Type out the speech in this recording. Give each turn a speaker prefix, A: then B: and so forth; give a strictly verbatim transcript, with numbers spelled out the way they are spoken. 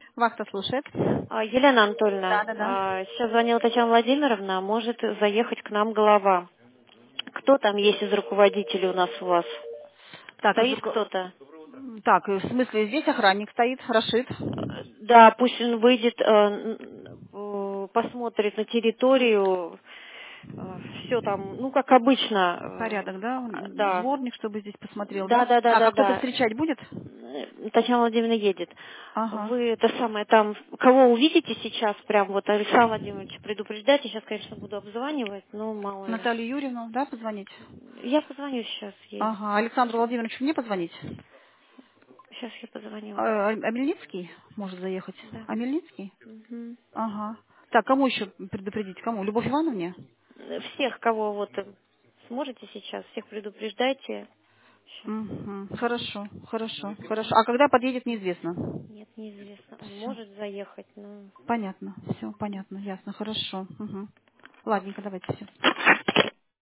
A: Вахта слушает.
B: А, Елена Анатольевна,
A: Да, да, да.
B: а, сейчас звонила Татьяна Владимировна, может заехать к нам глава. Кто там есть из руководителей у нас у вас?
A: Так, из
B: Стоит
A: руко-
B: кто-то?
A: м, так, в смысле, здесь охранник стоит, Рашид.
B: Э, Да, пусть он выйдет, э, н- э, посмотрит на территорию, все там, ну, как обычно,
A: Порядок, да?
B: э, да.
A: Дворник, чтобы здесь посмотрел,
B: Да,
A: да?
B: да, да,
A: Так,
B: да,
A: а кто-то
B: да.
A: встречать будет?
B: Э, Татьяна Владимировна едет.
A: Ага.
B: Вы это самое там, кого увидите сейчас, прям вот Александр Владимирович предупреждайте, сейчас, конечно, буду обзванивать, но мало ли.
A: Наталью Юрьевну, да, позвонить?
B: Я позвоню сейчас ей.
A: Ага. Александру Владимировичу мне позвонить?
B: Сейчас я позвоню.
A: А, а Мельницкий может заехать?
B: Да.
A: А Мельницкий?
B: Мгм.
A: Ага. Так, кому еще предупредить? Кому? Любовь Ивановне?
B: Всех, кого вот э, сможете сейчас, всех предупреждайте. Щас.
A: Мгм. Хорошо, хорошо, хорошо. А когда подъедет, неизвестно.
B: Нет, неизвестно. Он
A: Все.
B: может заехать, но
A: Понятно, все понятно, ясно, хорошо. Мгм. Ладненько, давайте все.